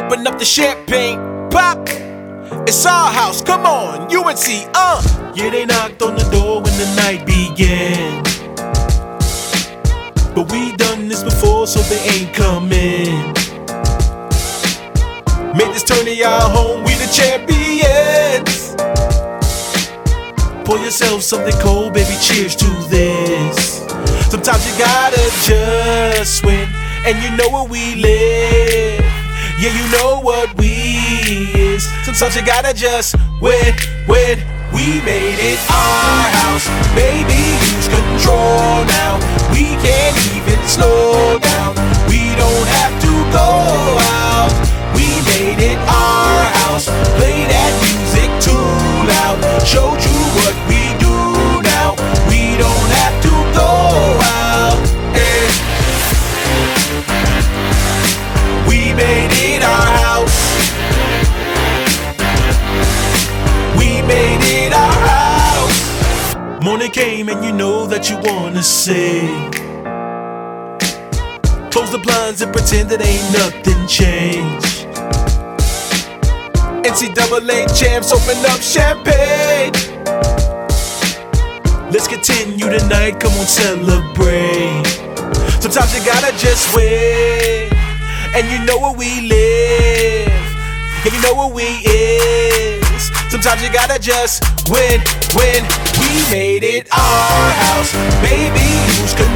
Open up the champagne, pop. It's our house, come on, UNC, Yeah, they knocked on the door when the night began, but we done this before, so they ain't coming. Made this tourney our home, we the champions. Pour yourself something cold, baby, cheers to this. Sometimes you gotta just win, and you know where we live. Yeah, you know what we is. Sometimes you gotta just win. We made it our house, baby, lose control now. We can't even slow down, we don't have to go out. We made it our house, play that music too loud. Showed you what we do now, we don't have to go out. We made it our house, we made it our house. Morning came and you know that you wanna sing. Close the blinds and pretend that ain't nothing changed. NCAA champs, open up champagne. Let's continue tonight, come on, celebrate. Sometimes you gotta just win, and you know where we live, and you know where we is. Sometimes you gotta just win. We made it our house, baby, lose control.